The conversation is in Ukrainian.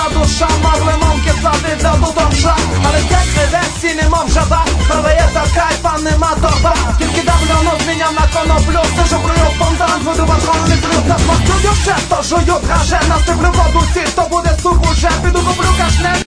душа, могли мамки платити до душа. Але церкви версії нема вже ба, продає кайфа, нема торба. Тільки давно зміняв на коноплю, все жоврую фонтан, воду ватронний плюс. Нас мовчу, часто жують гаже, насиплю воду сіль, то буде суп уже, піду куплю кашне.